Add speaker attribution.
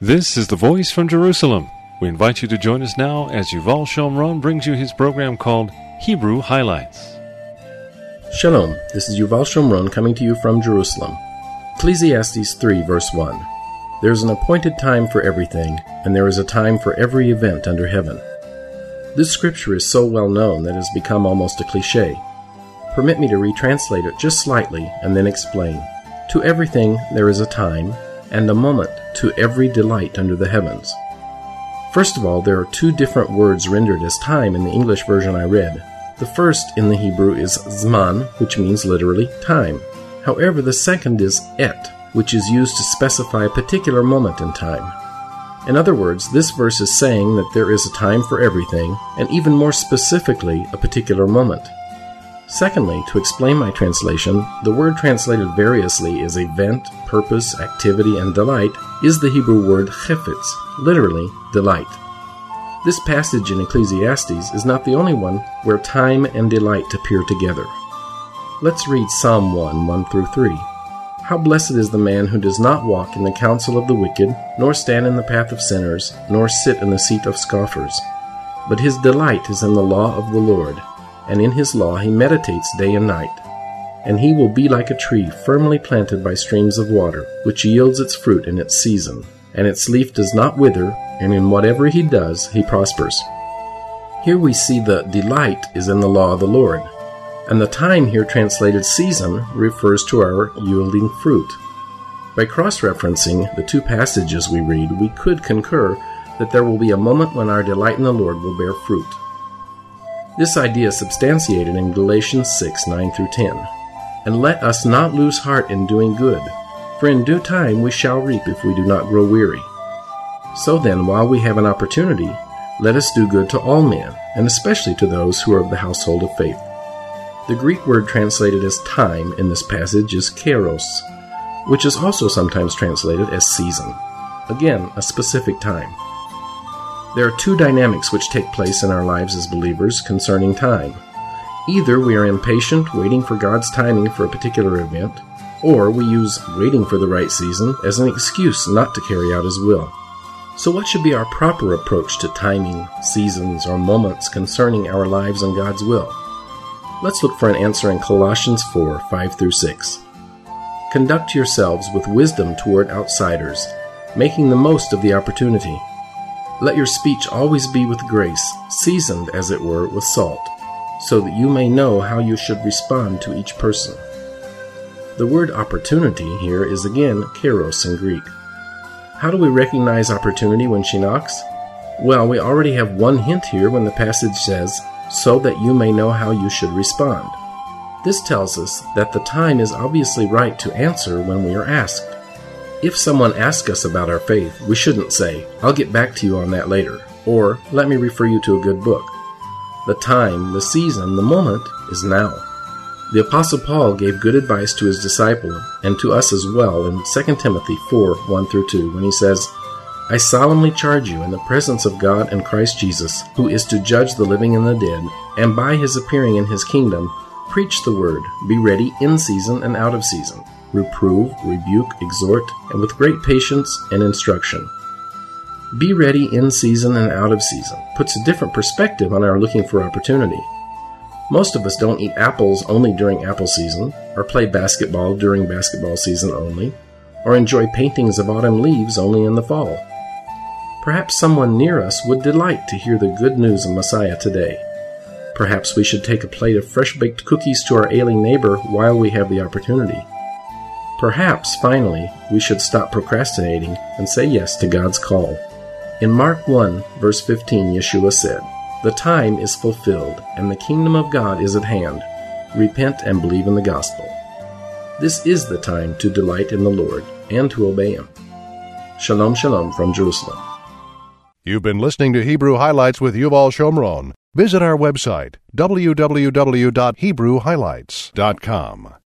Speaker 1: This is the Voice from Jerusalem. We invite you to join us now as Yuval Shomron brings you his program called Hebrew Highlights.
Speaker 2: Shalom, this is Yuval Shomron coming to you from Jerusalem. Ecclesiastes 3 verse 1. There is an appointed time for everything, and there is a time for every event under heaven. This scripture is so well known that it has become almost a cliché. Permit me to retranslate it just slightly and then explain. To everything there is a time, and a moment to every delight under the heavens. First of all, there are two different words rendered as time in the English version I read. The first in the Hebrew is zman, which means literally time. However, the second is et, which is used to specify a particular moment in time. In other words, this verse is saying that there is a time for everything, and even more specifically, a particular moment. Secondly, to explain my translation, the word translated variously as event, purpose, activity, and delight is the Hebrew word chefetz, literally delight. This passage in Ecclesiastes is not the only one where time and delight appear together. Let's read Psalm 1 through 3. How blessed is the man who does not walk in the counsel of the wicked, nor stand in the path of sinners, nor sit in the seat of scoffers. But his delight is in the law of the Lord, and in his law he meditates day and night. And he will be like a tree firmly planted by streams of water, which yields its fruit in its season, and its leaf does not wither, and in whatever he does he prospers. Here we see the delight is in the law of the Lord, and the time here translated season refers to our yielding fruit. By cross-referencing the two passages we read, we could concur that there will be a moment when our delight in the Lord will bear fruit. This idea is substantiated in Galatians 6:9 through 10. And let us not lose heart in doing good, for in due time we shall reap if we do not grow weary. So then, while we have an opportunity, let us do good to all men, and especially to those who are of the household of faith. The Greek word translated as time in this passage is kairos, which is also sometimes translated as season. Again, a specific time. There are two dynamics which take place in our lives as believers concerning time. Either we are impatient, waiting for God's timing for a particular event, or we use waiting for the right season as an excuse not to carry out His will. So what should be our proper approach to timing, seasons, or moments concerning our lives and God's will? Let's look for an answer in Colossians 4:5 through 6. Conduct yourselves with wisdom toward outsiders, making the most of the opportunity. Let your speech always be with grace, seasoned, as it were, with salt, so that you may know how you should respond to each person. The word opportunity here is again kairos in Greek. How do we recognize opportunity when she knocks? Well, we already have one hint here when the passage says, so that you may know how you should respond. This tells us that the time is obviously right to answer when we are asked. If someone asks us about our faith, we shouldn't say, I'll get back to you on that later, or let me refer you to a good book. The time, the season, the moment is now. The Apostle Paul gave good advice to his disciple and to us as well in 2 Timothy 4:1 through 2 when he says, I solemnly charge you in the presence of God and Christ Jesus, who is to judge the living and the dead, and by his appearing in his kingdom, preach the word, be ready in season and out of season. Reprove, rebuke, exhort, and with great patience and instruction. Be ready in season and out of season puts a different perspective on our looking for opportunity. Most of us don't eat apples only during apple season, or play basketball during basketball season only, or enjoy paintings of autumn leaves only in the fall. Perhaps someone near us would delight to hear the good news of Messiah today. Perhaps we should take a plate of fresh-baked cookies to our ailing neighbor while we have the opportunity. Perhaps, finally, we should stop procrastinating and say yes to God's call. In Mark 1, verse 15, Yeshua said, The time is fulfilled, and the kingdom of God is at hand. Repent and believe in the gospel. This is the time to delight in the Lord and to obey Him. Shalom, shalom from Jerusalem.
Speaker 3: You've been listening to Hebrew Highlights with Yuval Shomron. Visit our website, www.hebrewhighlights.com.